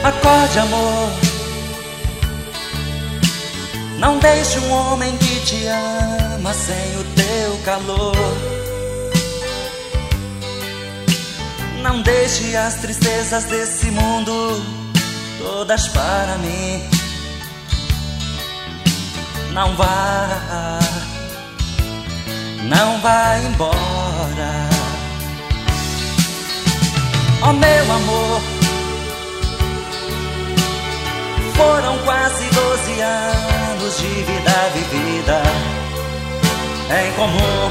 Acorde, amor, não deixe um homem que te ama sem o teu calor. Não deixe as tristezas desse mundo todas para mim. Não vá embora. Oh, meu amor, foram quase 12 anos de vida vivida em comum.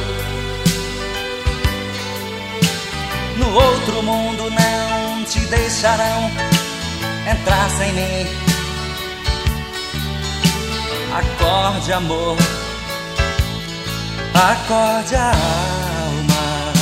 No outro mundo não te deixarão entrar sem mim. Acorde, amor, acorde a alma.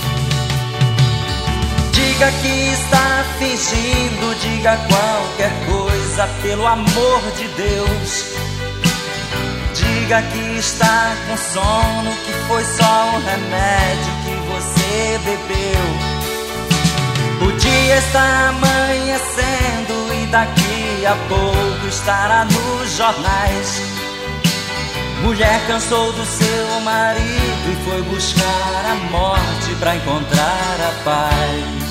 Diga que está fingindo, diga qualquer coisa, pelo amor de Deus. Diga que está com sono, que foi só um remédio que você bebeu. O dia está amanhecendo e daqui a pouco estará nos jornais. Mulher cansou do seu marido e foi buscar a morte pra encontrar a paz.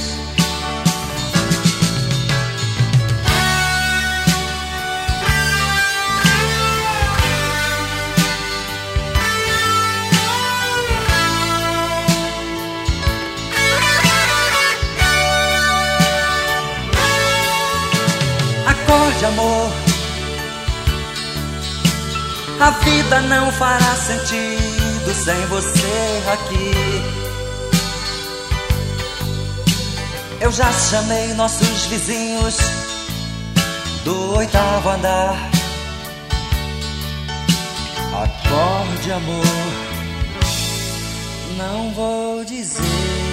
Acorde, amor, a vida não fará sentido sem você aqui. Eu já chamei nossos vizinhos do 8º andar. Acorde, amor, não vou dizer